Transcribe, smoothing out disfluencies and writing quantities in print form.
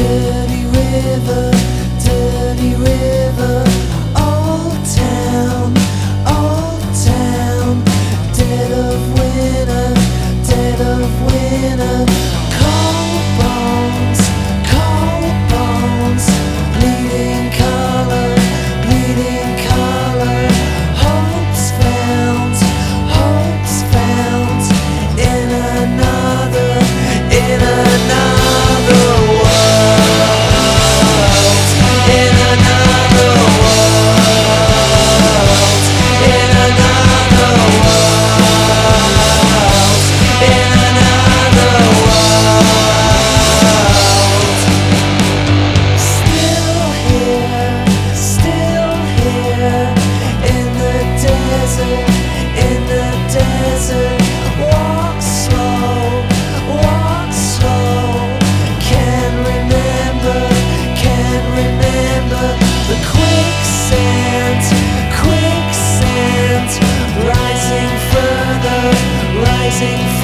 Dirty river, dirty river. Old town, dead of winter, dead of winter. Cold bones, bleeding color, bleeding color. Hopes found in another world, in another world, in another world, in another world. Still here, in the desert, in the desert. Walk slow, can't remember the quicksand, rising further, rising